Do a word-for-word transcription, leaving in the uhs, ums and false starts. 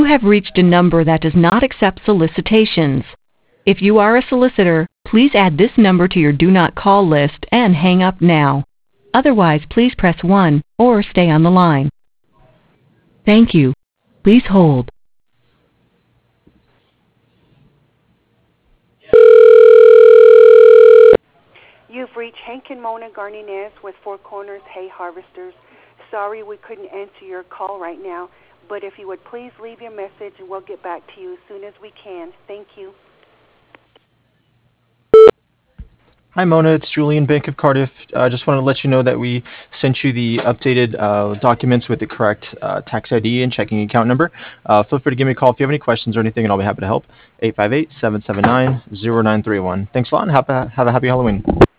have reached a number that does not accept solicitations. If you are a solicitor, please add this number to your do not call list and hang up now. Otherwise, please press one or stay on the line. Thank you. Please hold. You've reached Hank and Mona Garninez with Four Corners Hay Harvesters. Sorry we couldn't answer your call right now, but if you would please leave your message and we'll get back to you as soon as we can. Thank you. Hi Mona, it's Julian, Bank of Cardiff. I uh, just wanted to let you know that we sent you the updated uh, documents with the correct uh, tax I D and checking account number. Uh, feel free to give me a call if you have any questions or anything, and I'll be happy to help. eight five eight, seven seven nine, zero nine three one. Thanks a lot, and have a, have a happy Halloween.